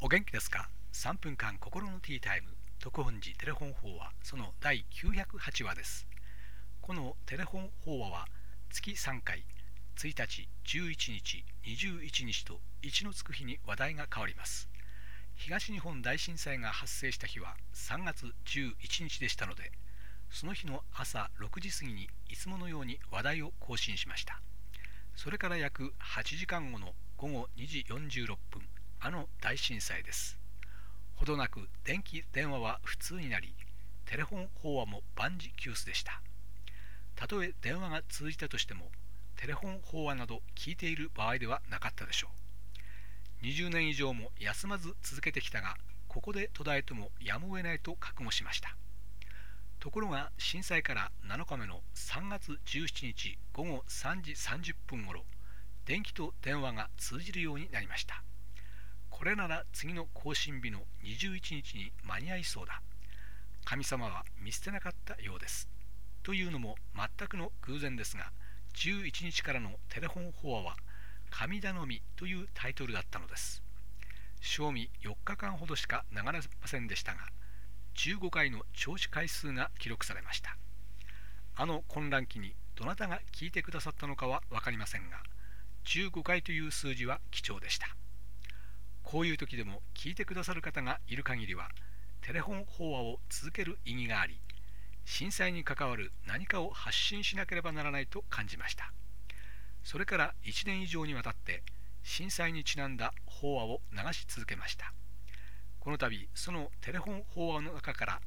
お元気ですか？ 3 分間心のティータイム特本寺テレフォン法話その第908話です。このテレフォン法話は月3回1日、11日、21日と1のつく日に話題が変わります。東日本大震災が発生した日は3月11日でしたので、その日の朝6時過ぎにいつものように話題を更新しました。それから約8時間後の午後2時46分、あの大震災です。ほどなく電気電話は普通になり、テレフォン法話も万事休すでした。たとえ電話が通じたとしても、テレフォン法話など聞いている場合ではなかったでしょう。20年以上も休まず続けてきたが、ここで途絶えてもやむを得ないと覚悟しました。ところが震災から7日目の3月17日午後3時30分ごろ、電気と電話が通じるようになりました。これなら次の更新日の21日に間に合いそうだ。神様は見捨てなかったようです。というのも全くの偶然ですが、11日からのテレフォン法話は神頼みというタイトルだったのです。賞味4日間ほどしか流れませんでしたが、15回の聴取回数が記録されました。あの混乱期にどなたが聞いてくださったのかは分かりませんが、15回という数字は貴重でした。こういう時でも聞いてくださる方がいる限りは、テレフォン法話を続ける意義があり、震災に関わる何かを発信しなければならないと感じました。それから1年以上にわたって震災にちなんだ法話を流し続けました。この度そのテレフォン法話の中から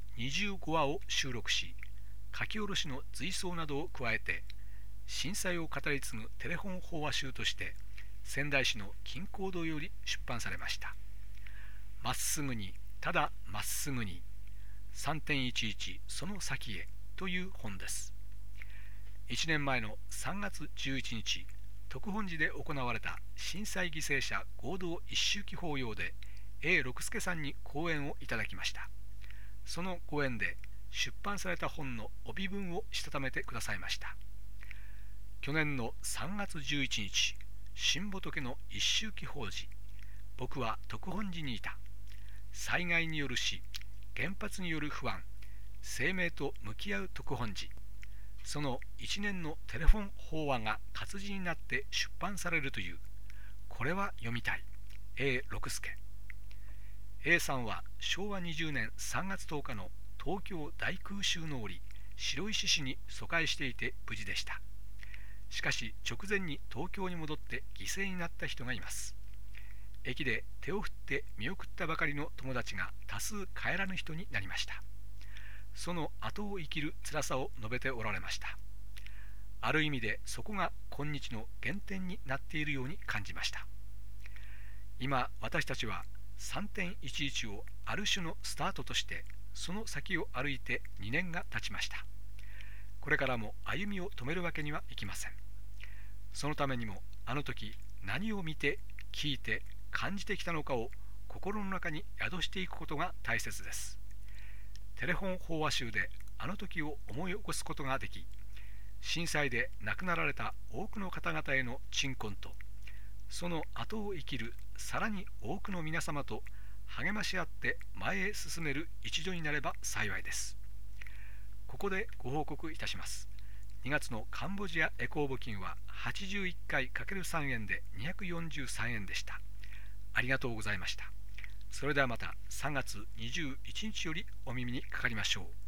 25話を収録し、書き下ろしの随想などを加えて、震災を語り継ぐテレフォン法話集として仙台市の金光堂より出版されました。まっすぐに、ただまっすぐに 3.11 その先へという本です。1年前の3月11日、徳本寺で行われた震災犠牲者合同一周忌法要でA六輔さんに講演をいただきました。その講演で出版された本の帯文をしたためてくださいました。去年の3月11日、新仏の一周忌法事、僕は徳本寺にいた。災害による死、原発による不安、生命と向き合う徳本寺、その1年のテレフォン法話が活字になって出版されるという、これは読みたい A 六輔。 A さんは昭和20年3月10日の東京大空襲の折、白石市に疎開していて無事でした。しかし直前に東京に戻って犠牲になった人がいます。駅で手を振って見送ったばかりの友達が多数帰らぬ人になりました。その後を生きる辛さを述べておられました。ある意味でそこが今日の原点になっているように感じました。今私たちは 3.11 をある種のスタートとして、その先を歩いて2年が経ちました。これからも歩みを止めるわけにはいきません。そのためにもあの時何を見て聞いて感じてきたのかを心の中に宿していくことが大切です。テレフォン法話集であの時を思い起こすことができ、震災で亡くなられた多くの方々への鎮魂と、その後を生きるさらに多くの皆様と励まし合って前へ進める一助になれば幸いです。ここでご報告いたします。2月のカンボジアエコー募金は81回 ×3 円で243円でした。ありがとうございました。それではまた3月21日よりお耳にかかりましょう。